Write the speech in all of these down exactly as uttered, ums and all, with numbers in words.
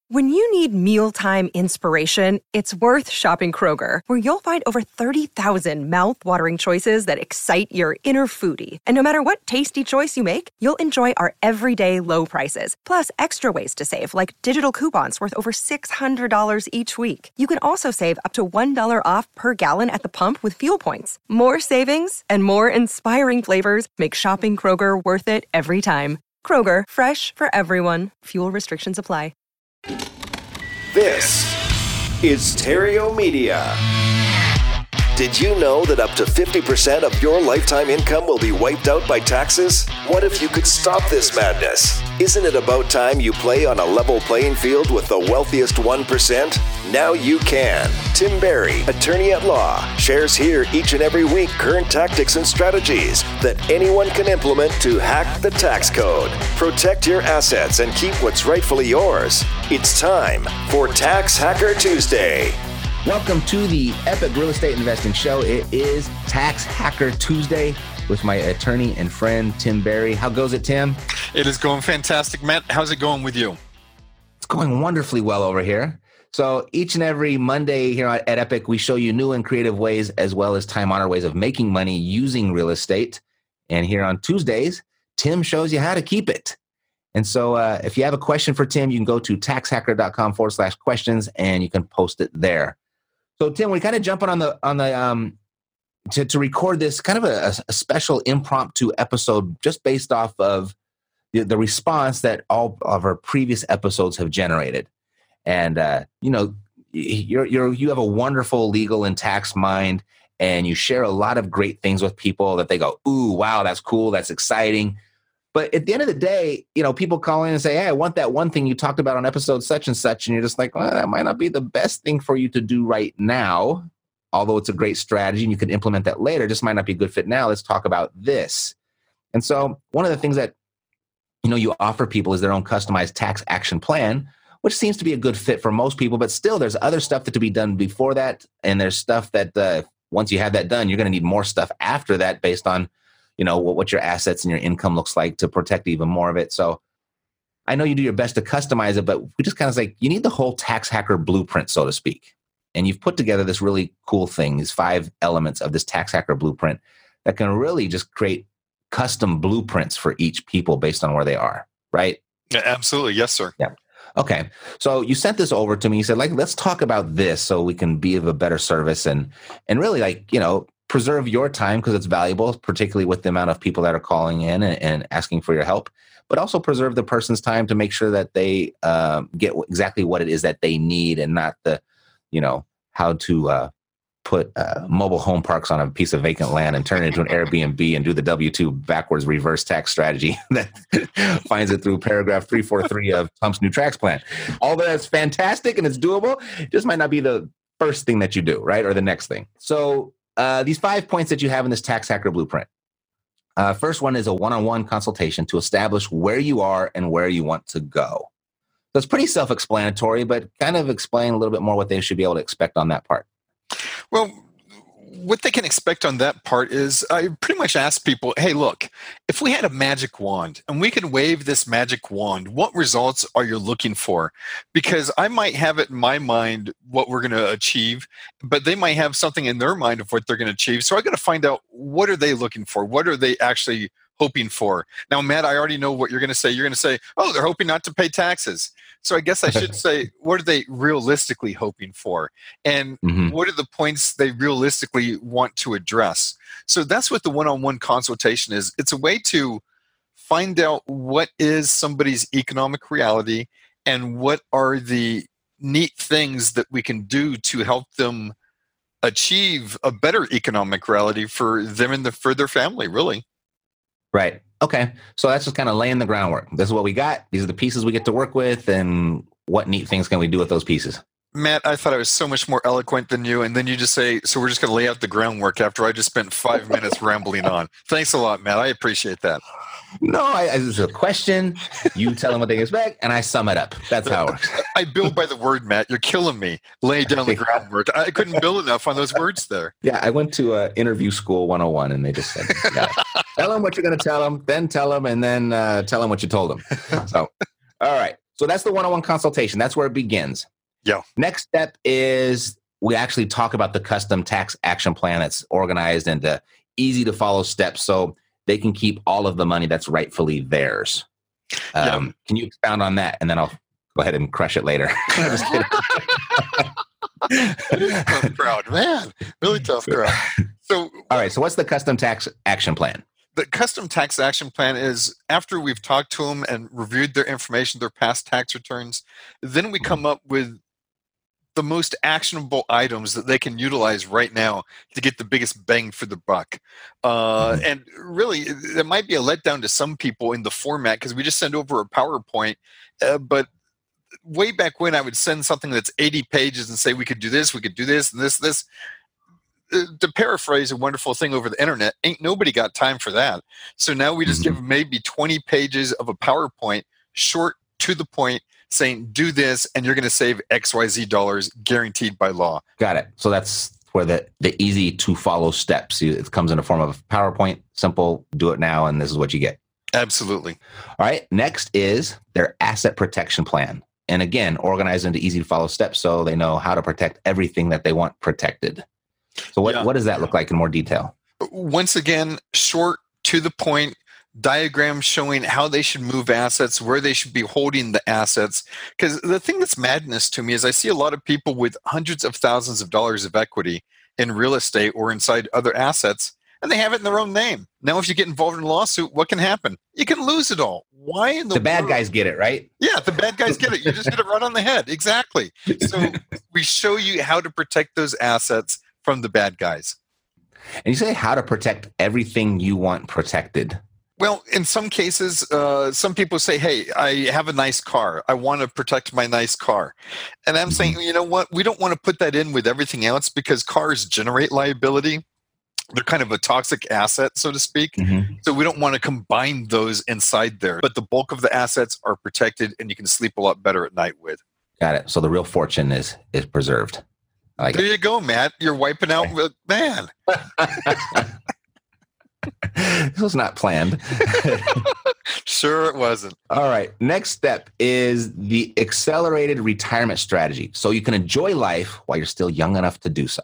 When you need mealtime inspiration, it's worth shopping Kroger, where you'll find over thirty thousand mouth-watering choices that excite your inner foodie. And no matter what tasty choice you make, you'll enjoy our everyday low prices, plus extra ways to save, like digital coupons worth over six hundred dollars each week. You can also save up to one dollar off per gallon at the pump with fuel points. More savings and more inspiring flavors make shopping Kroger worth it every time. Kroger, fresh for everyone. Fuel restrictions apply. This is Terrio Media. Did you know that up to fifty percent of your lifetime income will be wiped out by taxes? What if you could stop this madness? Isn't it about time you play on a level playing field with the wealthiest one percent? Now you can. Tim Berry, attorney at law, shares here each and every week current tactics and strategies that anyone can implement to hack the tax code, protect your assets, and keep what's rightfully yours. It's time for Tax Hacker Tuesday. Welcome to the Epic Real Estate Investing Show. It is Tax Hacker Tuesday with my attorney and friend, Tim Berry. How goes it, Tim? It is going fantastic. Matt, how's it going with you? It's going wonderfully well over here. So each and every Monday here at Epic, we show you new and creative ways as well as time-honored ways of making money using real estate. And here on Tuesdays, Tim shows you how to keep it. And so uh, if you have a question for Tim, you can go to taxhacker.com forward slash questions and you can post it there. So Tim, we're kind of jumping on the on the um to, to record this kind of a, a special impromptu episode just based off of the, the response that all of our previous episodes have generated. And uh, you know, you're you're you have a wonderful legal and tax mind, and you share a lot of great things with people that they go, "Ooh, wow, that's cool, that's exciting." But at the end of the day, you know, people call in and say, "Hey, I want that one thing you talked about on episode such and such," and you're just like, "Well, that might not be the best thing for you to do right now, although it's a great strategy and you could implement that later. Just might not be a good fit now. Let's talk about this." And so, one of the things that you know you offer people is their own customized tax action plan, which seems to be a good fit for most people. But still, there's other stuff that to be done before that, and there's stuff that uh, once you have that done, you're going to need more stuff after that based on you know, what, what your assets and your income looks like to protect even more of it. So I know you do your best to customize it, but we just kind of like, you need the whole tax hacker blueprint, so to speak. And you've put together this really cool thing, these five elements of this tax hacker blueprint that can really just create custom blueprints for each people based on where they are, right? Yeah, absolutely. Yes, sir. Yeah. Okay. So you sent this over to me. You said, like, let's talk about this so we can be of a better service and, and really like, you know, preserve your time because it's valuable, particularly with the amount of people that are calling in and, and asking for your help, but also preserve the person's time to make sure that they uh, get exactly what it is that they need and not the, you know, how to uh, put uh, mobile home parks on a piece of vacant land and turn it into an Airbnb and do the W two backwards reverse tax strategy that finds it through paragraph three forty-three of Trump's new tax plan. All that's fantastic and it's doable. It just might not be the first thing that you do, right? Or the next thing. So Uh, these five points that you have in this tax hacker blueprint. Uh, first one is a one-on-one consultation to establish where you are and where you want to go. So it's pretty self-explanatory, but kind of explain a little bit more what they should be able to expect on that part. Well, what they can expect on that part is I pretty much ask people, hey, look, if we had a magic wand and we could wave this magic wand, what results are you looking for? Because I might have it in my mind what we're going to achieve, but they might have something in their mind of what they're going to achieve. So I got to find out, what are they looking for? What are they actually hoping for? Now, Matt, I already know what you're going to say. You're going to say, oh, they're hoping not to pay taxes. So I guess I should say, what are they realistically hoping for? And mm-hmm. what are the points they realistically want to address? So that's what the one-on-one consultation is. It's a way to find out what is somebody's economic reality and what are the neat things that we can do to help them achieve a better economic reality for them and the, for their family, really. Right. Okay. So that's just kind of laying the groundwork. This is what we got. These are the pieces we get to work with. And what neat things can we do with those pieces? Matt, I thought I was so much more eloquent than you. And then you just say, so we're just going to lay out the groundwork after I just spent five minutes rambling on. Thanks a lot, Matt. I appreciate that. No, I, it's a question. You tell them what they expect, and I sum it up. That's how it works. I build by the word, Matt. You're killing me. Lay down the groundwork. I couldn't build enough on those words there. Yeah, I went to uh, interview school one oh one, and they just said, yeah, tell them what you're going to tell them, then tell them, and then uh, tell them what you told them. So, all right. So that's the one-on-one consultation. That's where it begins. Yeah. Next step is we actually talk about the custom tax action plan that's organized into easy to follow steps so they can keep all of the money that's rightfully theirs. Um, yeah. Can you expound on that? And then I'll go ahead and crush it later. I'm just kidding. Tough crowd, man. Really tough crowd. So, all right. So what's the custom tax action plan? The custom tax action plan is after we've talked to them and reviewed their information, their past tax returns, then we come up with the most actionable items that they can utilize right now to get the biggest bang for the buck. Uh, and really, it might be a letdown to some people in the format because we just send over a PowerPoint. Uh, but way back when, I would send something that's eighty pages and say, we could do this, we could do this, and this, this. Uh, to paraphrase a wonderful thing over the internet, ain't nobody got time for that. So now we just mm-hmm. give maybe twenty pages of a PowerPoint, short, to the point, saying do this and you're going to save X Y Z dollars guaranteed by law. Got it. So that's where the, the easy to follow steps. It comes in the form of PowerPoint, simple, do it now, and this is what you get. Absolutely. All right. Next is their asset protection plan. And again, organized into easy to follow steps so they know how to protect everything that they want protected. So what, yeah. what does that look like in more detail? Once again, short, to the point, diagrams showing how they should move assets, where they should be holding the assets. Because the thing that's madness to me is I see a lot of people with hundreds of thousands of dollars of equity in real estate or inside other assets, and they have it in their own name. Now, if you get involved in a lawsuit, what can happen? You can lose it all. Why in the The bad world? guys get it, right? Yeah, the bad guys get it. You just get it right on the head. Exactly. So we show you how to protect those assets from the bad guys. And you say how to protect everything you want protected. Well, in some cases, uh, some people say, hey, I have a nice car. I want to protect my nice car. And I'm saying, you know what? We don't want to put that in with everything else because cars generate liability. They're kind of a toxic asset, so to speak. Mm-hmm. So we don't want to combine those inside there. But the bulk of the assets are protected and you can sleep a lot better at night with. Got it. So the real fortune is is preserved. I like there it. you go, Matt. You're wiping out, okay. Man. This was not planned. Sure it wasn't. All right. Next step is the accelerated retirement strategy. So you can enjoy life while you're still young enough to do so.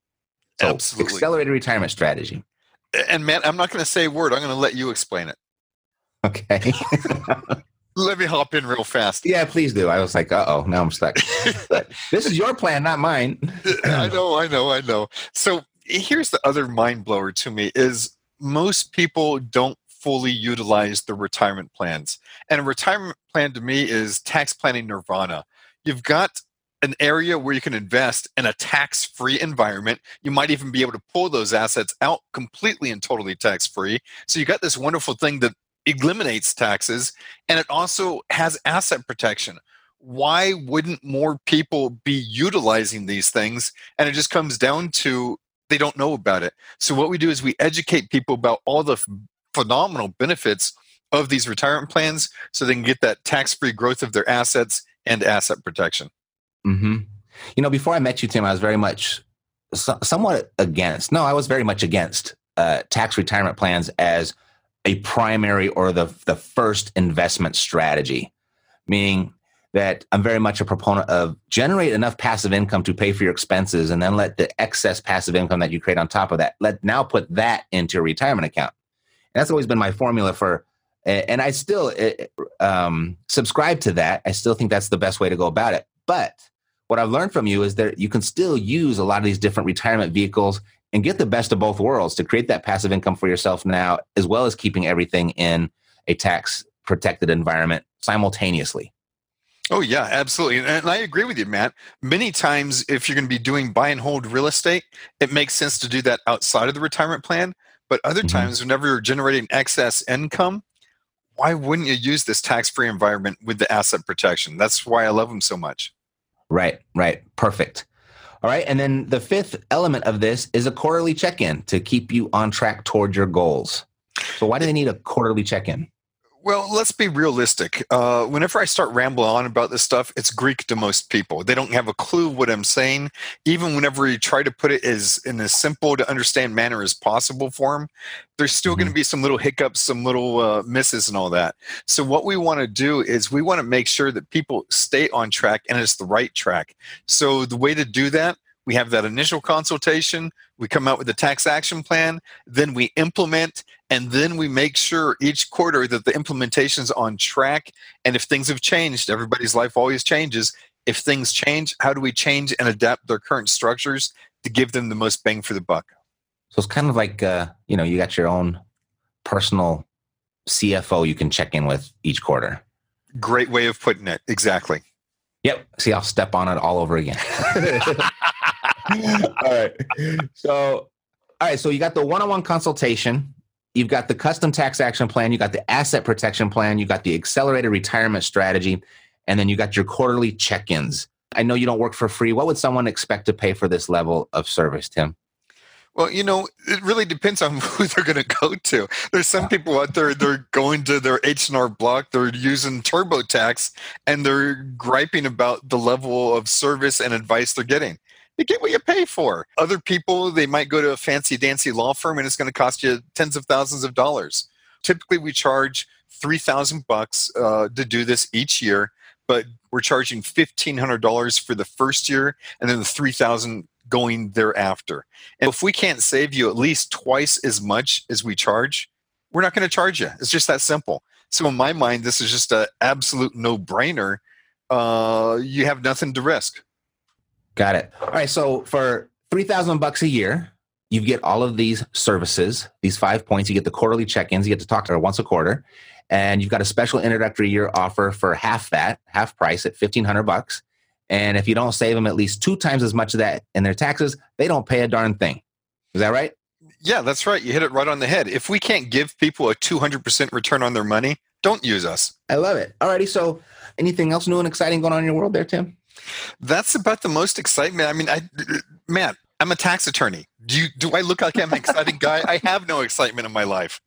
So Absolutely. Accelerated retirement strategy. And Matt, I'm not going to say a word. I'm going to let you explain it. Okay. Let me hop in real fast. Yeah, please do. I was like, uh-oh, now I'm stuck. But this is your plan, not mine. I know, I know, I know. So here's the other mind blower to me is most people don't fully utilize the retirement plans. And a retirement plan to me is tax planning nirvana. You've got an area where you can invest in a tax-free environment. You might even be able to pull those assets out completely and totally tax-free. So you got this wonderful thing that eliminates taxes, and it also has asset protection. Why wouldn't more people be utilizing these things? And it just comes down to they don't know about it. So what we do is we educate people about all the f- phenomenal benefits of these retirement plans so they can get that tax-free growth of their assets and asset protection. Mm-hmm. You know, before I met you, Tim, I was very much so, somewhat against. No, I was very much against uh, tax retirement plans as a primary or the the first investment strategy, meaning that I'm very much a proponent of generate enough passive income to pay for your expenses and then let the excess passive income that you create on top of that, let now put that into your retirement account. And that's always been my formula for, and I still um, subscribe to that. I still think that's the best way to go about it. But what I've learned from you is that you can still use a lot of these different retirement vehicles and get the best of both worlds to create that passive income for yourself now, as well as keeping everything in a tax protected environment simultaneously. Oh, yeah, absolutely. And I agree with you, Matt. Many times, if you're going to be doing buy and hold real estate, it makes sense to do that outside of the retirement plan. But other mm-hmm. times, whenever you're generating excess income, why wouldn't you use this tax-free environment with the asset protection? That's why I love them so much. Right, right. Perfect. All right. And then the fifth element of this is a quarterly check-in to keep you on track toward your goals. So why do they need a quarterly check-in? Well, let's be realistic. Uh, whenever I start rambling on about this stuff, it's Greek to most people. They don't have a clue what I'm saying. Even whenever you try to put it as in as simple to understand manner as possible for them, there's still mm-hmm. going to be some little hiccups, some little uh, misses and all that. So what we want to do is we want to make sure that people stay on track and it's the right track. So the way to do that, we have that initial consultation, we come out with a tax action plan, then we implement, and then we make sure each quarter that the implementation's on track. And if things have changed, everybody's life always changes. If things change, how do we change and adapt their current structures to give them the most bang for the buck? So it's kind of like, uh, you know, you got your own personal C F O you can check in with each quarter. Great way of putting it. Exactly. Yep. See, I'll step on it all over again. All right. So, all right. So you got the one-on-one consultation. You've got the custom tax action plan. You got the asset protection plan. You got the accelerated retirement strategy. And then you got your quarterly check-ins. I know you don't work for free. What would someone expect to pay for this level of service, Tim? Well, you know, it really depends on who they're going to go to. There's some people out there, they're going to their H and R Block, they're using TurboTax, and they're griping about the level of service and advice they're getting. You get what you pay for. Other people, they might go to a fancy-dancy law firm, and it's going to cost you tens of thousands of dollars. Typically, we charge three thousand bucks uh, to do this each year, but we're charging fifteen hundred dollars for the first year, and then the three thousand dollars going thereafter. And if we can't save you at least twice as much as we charge, we're not going to charge you. It's just that simple. So in my mind, this is just an absolute no-brainer. Uh, you have nothing to risk. Got it. All right. So for three thousand bucks a year, you get all of these services, these five points. You get the quarterly check-ins. You get to talk to her once a quarter. And you've got a special introductory year offer for half that, half price at fifteen hundred bucks. And if you don't save them at least two times as much of that in their taxes, they don't pay a darn thing. Is that right? Yeah, that's right. You hit it right on the head. If we can't give people a two hundred percent return on their money, don't use us. I love it. All righty. So anything else new and exciting going on in your world there, Tim? That's about the most excitement. I mean, I, Matt, I'm a tax attorney. Do you, do I look like I'm an exciting guy? I have no excitement in my life.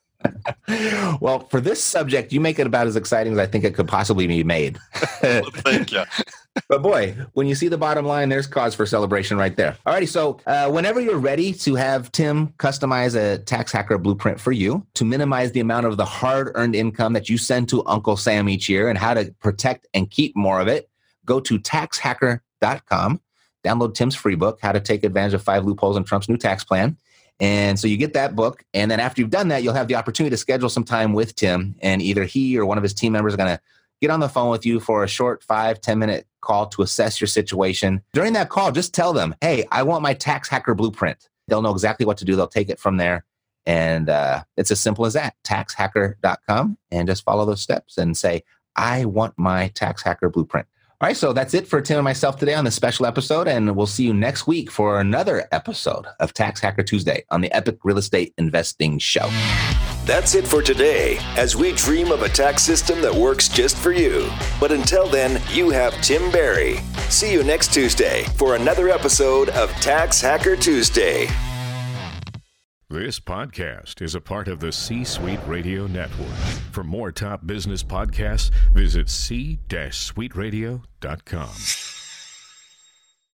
Well, for this subject, you make it about as exciting as I think it could possibly be made. Well, thank you. But boy, when you see the bottom line, there's cause for celebration right there. All righty. So uh, whenever you're ready to have Tim customize a tax hacker blueprint for you to minimize the amount of the hard-earned income that you send to Uncle Sam each year and how to protect and keep more of it, go to tax hacker dot com, download Tim's free book, How to Take Advantage of Five Loopholes in Trump's New Tax Plan. And so you get that book. And then after you've done that, you'll have the opportunity to schedule some time with Tim. And either he or one of his team members are going to get on the phone with you for a short five, ten minute call to assess your situation. During that call, just tell them, hey, I want my tax hacker blueprint. They'll know exactly what to do. They'll take it from there. And uh, it's as simple as that, tax hacker dot com. And just follow those steps and say, I want my tax hacker blueprint. All right, so that's it for Tim and myself today on this special episode, and we'll see you next week for another episode of Tax Hacker Tuesday on the Epic Real Estate Investing Show. That's it for today, as we dream of a tax system that works just for you. But until then, you have Tim Barry. See you next Tuesday for another episode of Tax Hacker Tuesday. This podcast is a part of the C-Suite Radio Network. For more top business podcasts, visit c suite radio dot com.